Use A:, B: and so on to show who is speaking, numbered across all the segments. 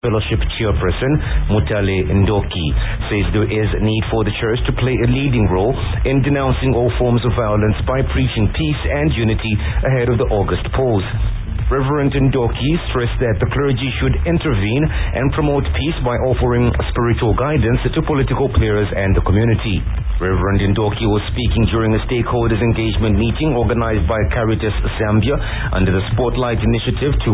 A: Fellowship Chairperson Mutale Ndoki says there is need for the church to play a leading role in denouncing all forms of violence by preaching peace and unity ahead of the August polls. Reverend Ndoki stressed that the clergy should intervene and promote peace by offering spiritual guidance to political players and the community. Reverend Ndoki was speaking during a stakeholders engagement meeting organized by Caritas Zambia under the Spotlight Initiative 2.0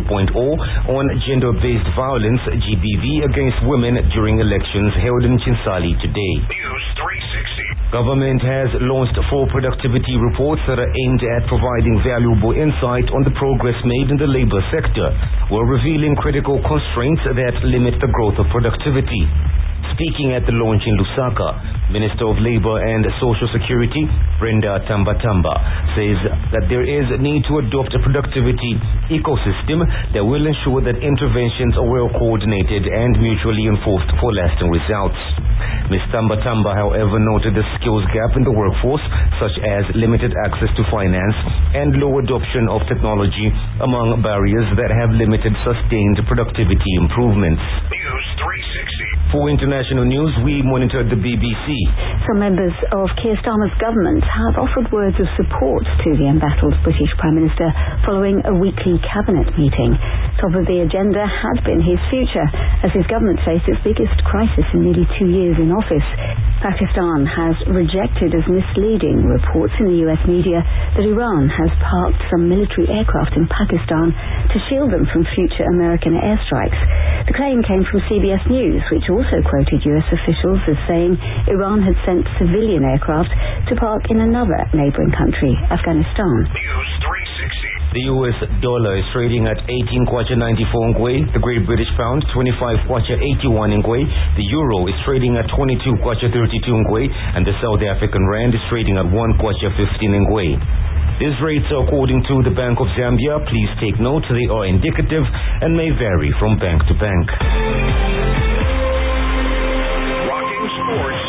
A: on gender-based violence (GBV) against women during elections held in Chinsali today.
B: News 360.
A: Government has launched 4 productivity reports that are aimed at providing valuable insight on the progress made in the labor sector, while revealing critical constraints that limit the growth of productivity. Speaking at the launch in Lusaka, Minister of Labor and Social Security, Brenda Tambatamba, says that there is a need to adopt a productivity ecosystem that will ensure that interventions are well coordinated and mutually enforced for lasting results. Ms. Tambatamba, however, noted the skills gap in the workforce, such as limited access to finance and low adoption of technology, among barriers that have limited sustained productivity improvements.
B: News 360.
A: For international news, we monitored the BBC.
C: Some members of Keir Starmer's government have offered words of support to the embattled British Prime Minister following a weekly cabinet meeting. Top of the agenda had been his future, as his government faced its biggest crisis in nearly 2 years in office. Pakistan has rejected as misleading reports in the US media that Iran has parked some military aircraft in Pakistan to shield them from future American airstrikes. The claim came from CBS News, which also quoted US officials as saying Iran had sent civilian aircraft to park in another neighboring country, Afghanistan.
B: News 360.
A: The US dollar is trading at 18 kwacha 94 ngwe, the Great British Pound 25 kwacha 81 ngwe, the Euro is trading at 22 kwacha 32 ngwe, and the South African Rand is trading at 1 kwacha 15 ngwe. These rates are according to the Bank of Zambia. Please take note, they are indicative and may vary from bank to bank.
B: Rocking sports.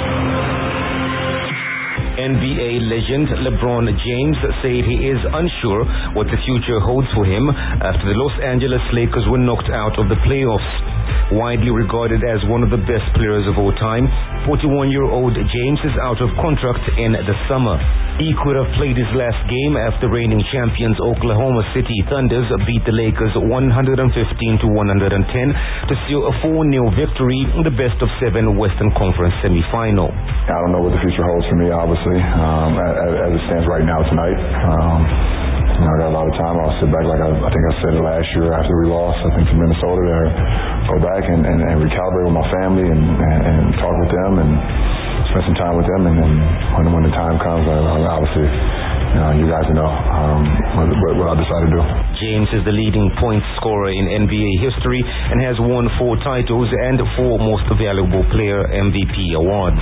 A: NBA legend LeBron James said he is unsure what the future holds for him after the Los Angeles Lakers were knocked out of the playoffs. Widely regarded as one of the best players of all time, 41-year-old James is out of contract in the summer. He could have played his last game after reigning champions Oklahoma City Thunders beat the Lakers 115-110 to seal a 4-0 victory in the best-of-7 Western Conference semifinal.
D: I don't know what the future holds for me, obviously, as it stands right now tonight. I got a lot of time. I'll sit back, like I think I said it last year after we lost, I think, to Minnesota, to go back and recalibrate with my family and talk with them and spend some time with them. And then when the time comes, obviously, you guys know what I decide to do.
A: James is the leading point scorer in NBA history and has won 4 titles and 4 Most Valuable Player MVP awards.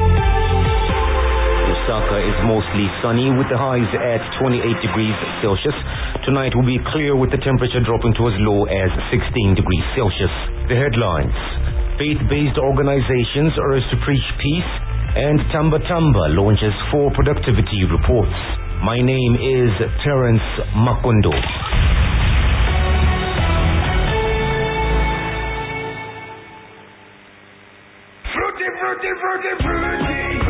A: Lusaka is mostly sunny with the highs at 28 degrees Celsius. Tonight will be clear with the temperature dropping to as low as 16 degrees Celsius. The headlines: faith-based organizations urge to preach peace, and Tambatamba launches 4 productivity reports. My name is Terence Makondo.
B: Fruity, fruity, fruity, fruity.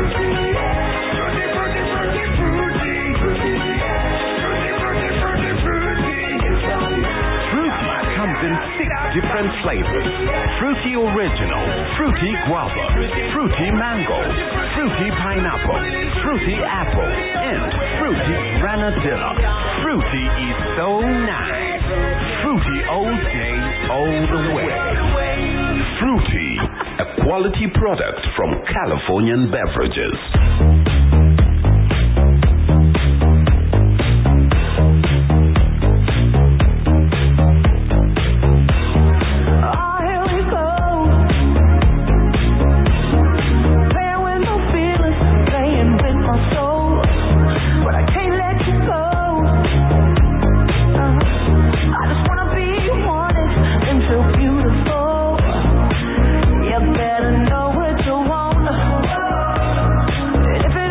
E: In 6 different flavors: fruity original, fruity guava, fruity mango, fruity pineapple, fruity apple, and fruity granadilla. Fruity is so nice. Fruity all day, all the way. Fruity, a quality product from Californian Beverages.
F: If it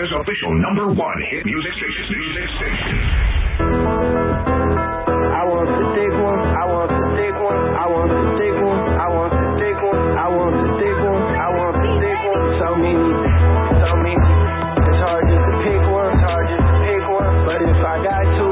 B: America's official #1 hit music station.
F: I want the thick one. I want the thick one. I want the thick one. I want the thick one. I want the thick one. I want the thick one. So many. It's hard just to pick one. But if I got to,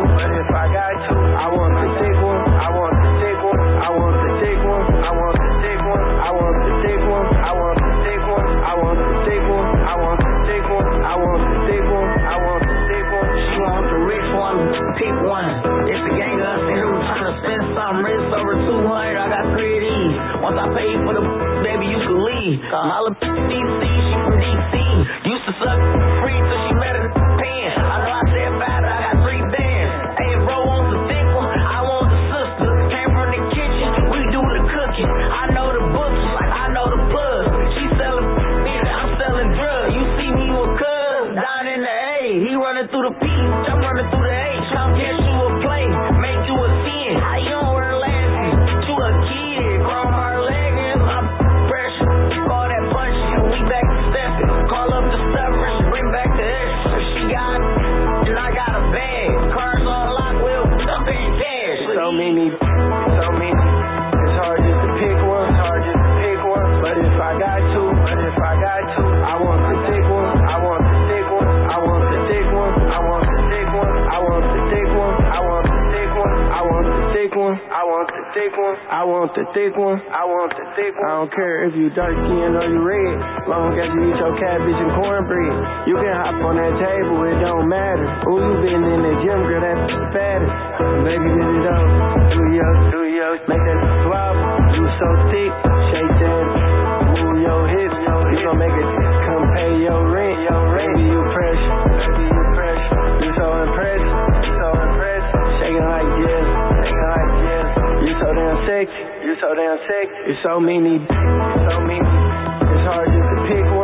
F: I want the thick one. I want the thick one. I want the thick one. I want the thick one. I want the thick one. I want the thick one. I want the thick one. I want the thick one. I want the thick one. I want the thick one.
G: She want the rich one, pick one. It's the gang of us in here trying to spend something. It's over 200. I got 3 of these. Once I pay for the baby, you can leave. My little DC, she from DC. Used to suck free till she met her pen. I know I said fat, I got 3 bands. Hey, bro wants the thick one. I want the sister. Came from the kitchen, we do the cooking. I know the books like I know the plug. She selling I'm selling drugs. You see me with cuz down in the A. He running through the P, I'm running through the H. Come catch you a play, make you a 10. How you don't wear lashes? You a kid, grown my leg in my pressure. All that punching, we back to stepping. Call up the stubborn, bring back the extra. She got and I got a bag. Cars on lock, we'll dump in cash.
F: So many. It's hard just to pick one. But if I got to, I want the thick one. I want the thick one. I want the thick one. I want the thick one. I want the thick one. I want the thick one. I want the thick one. I want the thick one. I want the thick one. I want the thick one. I don't care if you dark skin or you red, long as you eat your cabbage and cornbread. You can hop on that table, it don't matter. Ooh, you been in the gym, girl, that's fatter. Baby, get it up. Do yo, make that swallow. You so thick, shake that. Move your hips, you gon' make it come pay your rent. Baby, you pressure. You so impressed. Shaking like yes. You so damn sexy. It's so many. It's hard just to pick one.